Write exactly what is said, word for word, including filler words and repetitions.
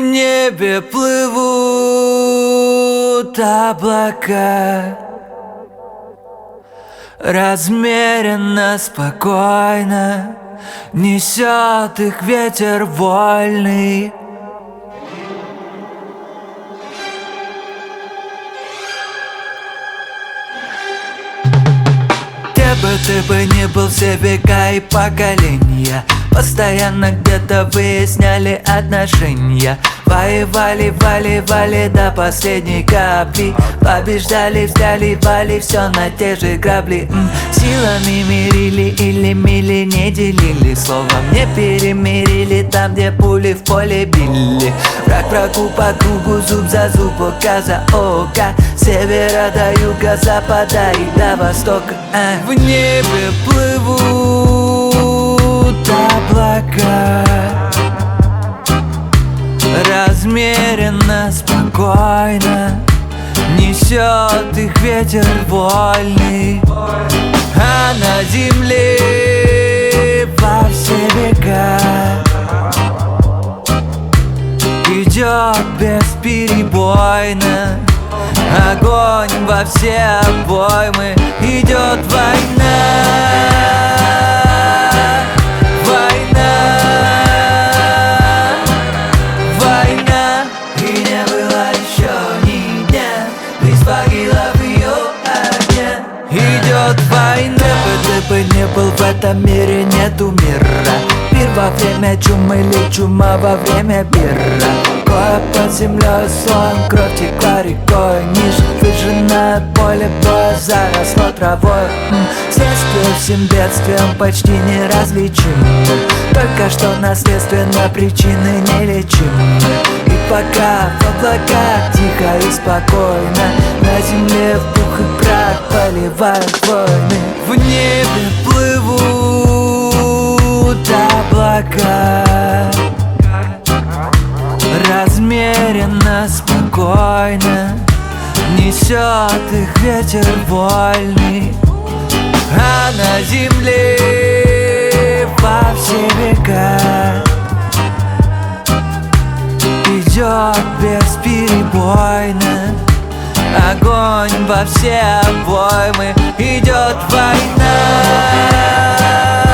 небе плывут облака, размеренно, спокойно несет их ветер вольный. Где бы ты бы ни был, все века и поколения постоянно где-то выясняли отношения. Воевали, вали, вали до последней капли. Побеждали, взяли, вали, все на те же грабли. М-м. Силами мирили или мили не делили. Словом не перемирили там, где пули в поле били. Враг врагу по кругу, зуб за зуб, око за око. С севера до юга, запада и до востока. а. В небе плывут облака, размеренно, спокойно несет их ветер вольный. А на земле во все века идет бесперебойно огонь во все обоймы. Идет война, война, война. И не было еще ни дня без погибла в ее огне. Идет война. Где бы ты бы не был, в этом мире нету мира. Мир во время чумы или чума во время бира. Кое под землей слоем, кровь текла рекой. Ниже выжженное поле боя заросло травой. М-м. Следствие всем бедствиям почти неразличимы. Только что наследственно причины нелечимы. И пока в облаках тихо и спокойно на земле в пух и прах поливают войны. В небе плывут облака, размеренно, спокойно несет их ветер вольный. А на земле во все века идет бесперебойно огонь во все обоймы. Идет война.